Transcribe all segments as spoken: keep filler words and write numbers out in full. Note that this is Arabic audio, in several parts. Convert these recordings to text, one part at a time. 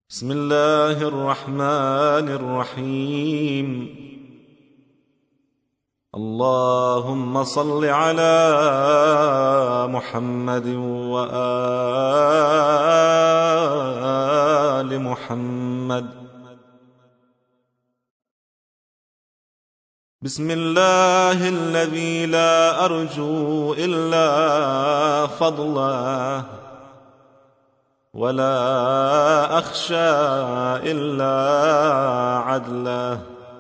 بسم الله الرحمن الرحيم. اللهم صل على محمد وآل محمد. بسم الله الذي لا أرجو إلا فضله، ولا أخشى إلا عدله،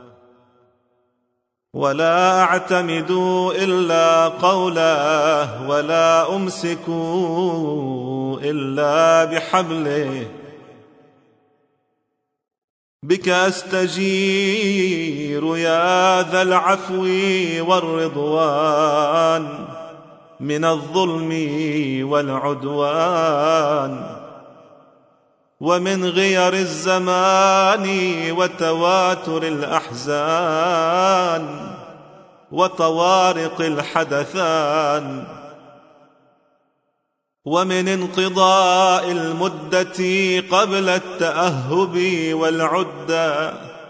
ولا أعتمد إلا قوله، ولا أمسك إلا بحبله. بك أستجير يا ذا العفو والرضوان من الظلم والعدوان، ومن غير الزمان وتواتر الأحزان وطوارق الحدثان، ومن انقضاء المدة قبل التأهب والعدة.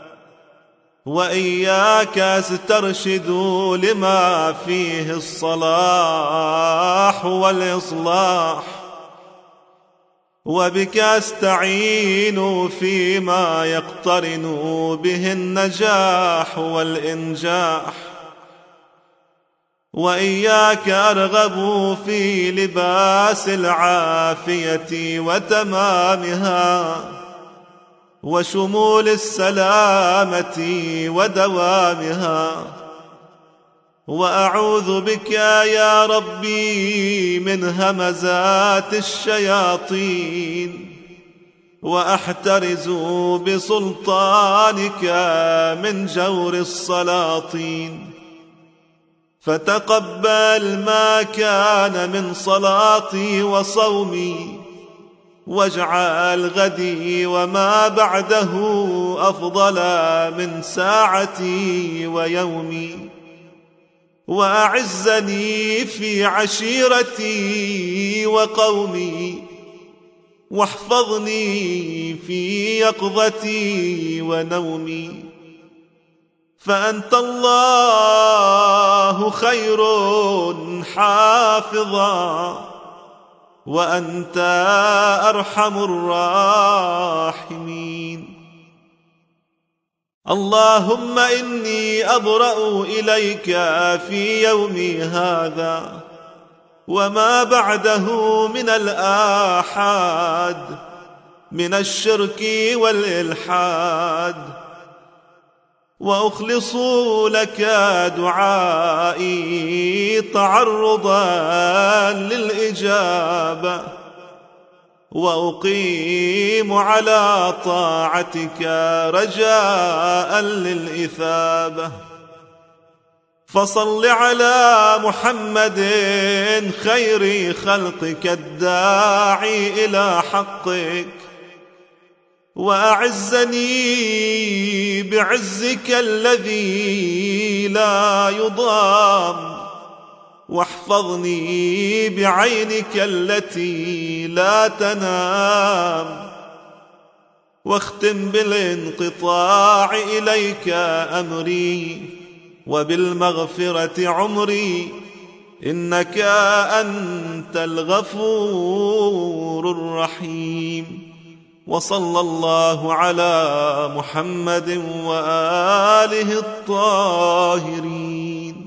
وإياك أسترشد لما فيه الصلاح والإصلاح، وبك أستعين فيما يقترن به النجاح والإنجاح. وإياك أرغب في لباس العافية وتمامها، وشمول السلامة ودوامها. وأعوذ بك يا ربي من همزات الشياطين، وأحترز بسلطانك من جور السلاطين. فتقبل ما كان من صلاتي وصومي، واجعل غدي وما بعده أفضل من ساعتي ويومي. وأعزني في عشيرتي وقومي، واحفظني في يقظتي ونومي. فأنت الله خير حافظا، وأنت أرحم الراحمين. اللهم إني أبرأ إليك في يومي هذا وما بعده من الآحاد، من الشرك والإلحاد. وأخلص لك دعائي تعرضا للإجابة، وأقيم على طاعتك رجاء للإثابة. فصل على محمد خير خلقك الداعي إلى حقك، وأعزني بعزك الذي لا يضام، واحفظني بعينك التي لا تنام. واختم بالانقطاع إليك أمري، وبالمغفرة عمري، إنك أنت الغفور الرحيم. وصلى الله على محمد وآله الطاهرين.